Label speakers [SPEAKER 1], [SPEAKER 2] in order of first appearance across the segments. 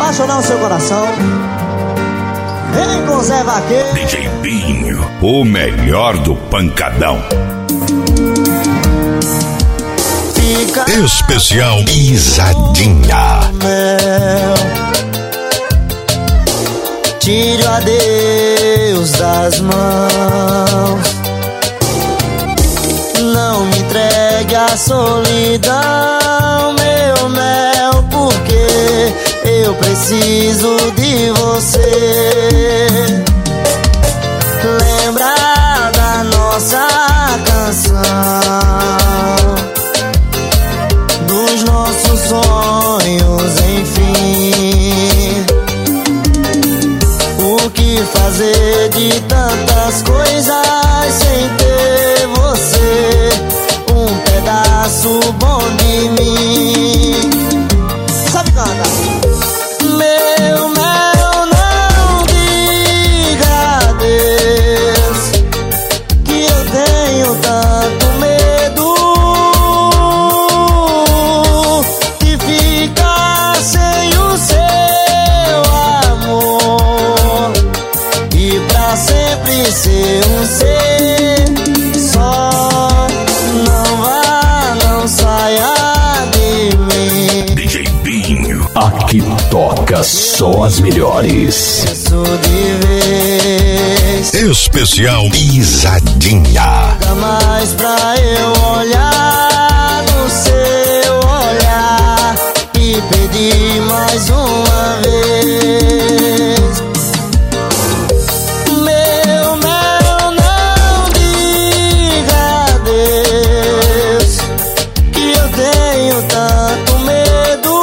[SPEAKER 1] apaixonar o seu coração. Vem com Zé Vaqueiro.
[SPEAKER 2] DJ Binho, o melhor do pancadão.
[SPEAKER 1] Fica
[SPEAKER 2] Especial Pisadinha.
[SPEAKER 1] Tire o adeus das mãos. Não me entregue a solidão, meu mel, porque eu preciso de você. Lembra da nossa canção, dos nossos sonhos, enfim. O que fazer de tantas coisas sem ter você, um pedaço bom de mim. Sabe cantar? Meu mel, não diga adeus, que eu tenho tanto medo de ficar sem o seu amor e pra sempre ser um ser só. Não vá, não saia de mim.
[SPEAKER 2] DJ Binho,
[SPEAKER 3] Aqui toca só as melhores.
[SPEAKER 1] Isso de vez.
[SPEAKER 2] especial Pisadinha.
[SPEAKER 1] Nunca mais pra eu olhar no seu olhar e pedir mais uma vez. Meu mel, não diga adeus, que eu tenho tanto medo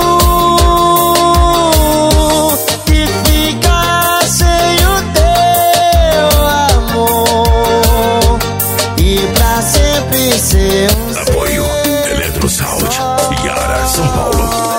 [SPEAKER 1] de ficar sem o teu amor e pra sempre ser um
[SPEAKER 2] Apoio Eletrosound, Yara, São Paulo.